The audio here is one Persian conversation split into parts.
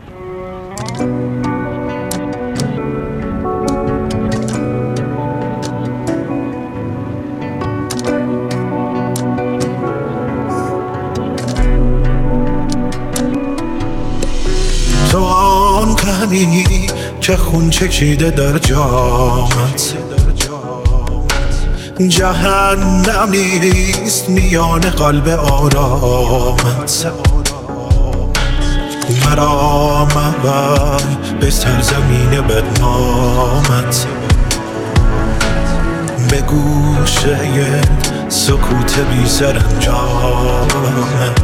تو آن غمی که خون چکیده در جامت، جهنم نیست میان قلب آرامت. مرا مبر به سرزمین بدنامت، به گوشه سکوت بی سرانجامت.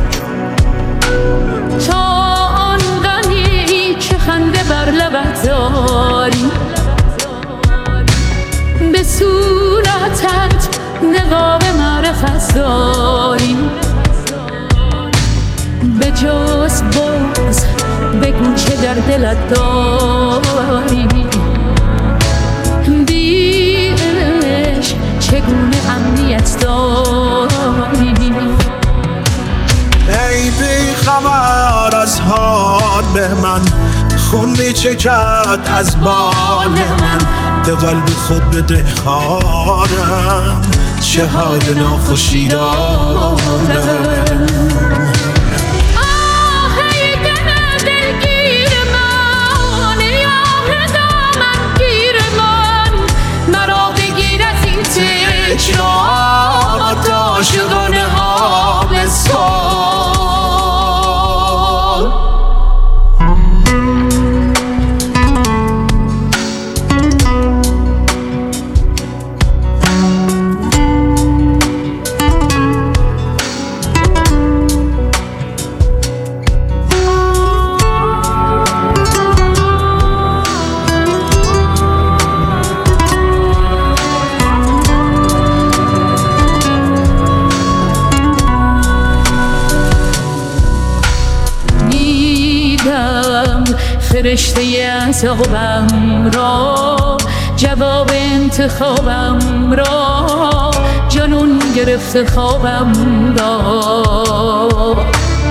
تا آن غمی که خنده بر لبت داری، به صورتت نقاب معرفت داری، به جز باز بگو چه در دلت داری. بی عشق چگونه امنیت داری؟ ای بی خبر از حال من، خون می چکد از بال من. به قلب خود بده خارم، چه حال ناخوشی دارم. اجرات عاشقانه ها به سال. فرشته عذابم را، جواب انتخابم را، جنون گرفته خوابم را.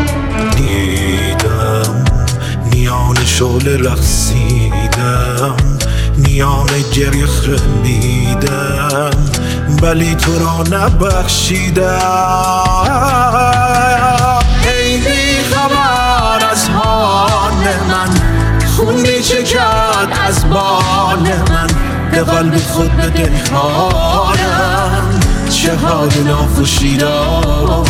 دیدم میان شعله رقصیدم، میان گریه خندیدم، ولی تو را نبخشیدم. ای بی خبر از حال من، خون می چکد از بال من. به قلب خود بده خارم، چه حال ناخوشی دارم.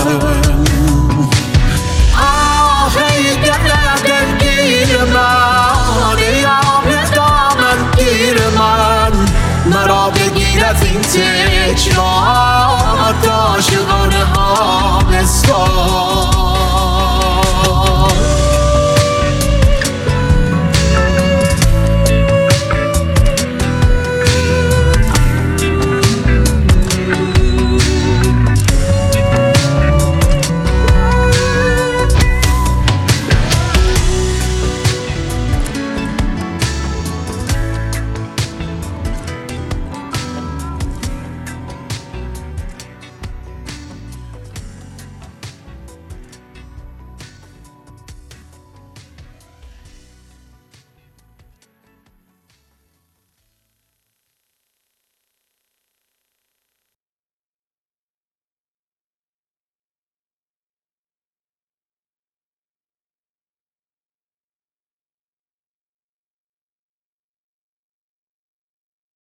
آه ای دلگیر من، ای آب دامن گیر من. مرا بگیر از این تجرات عاشقانه ها بسپار.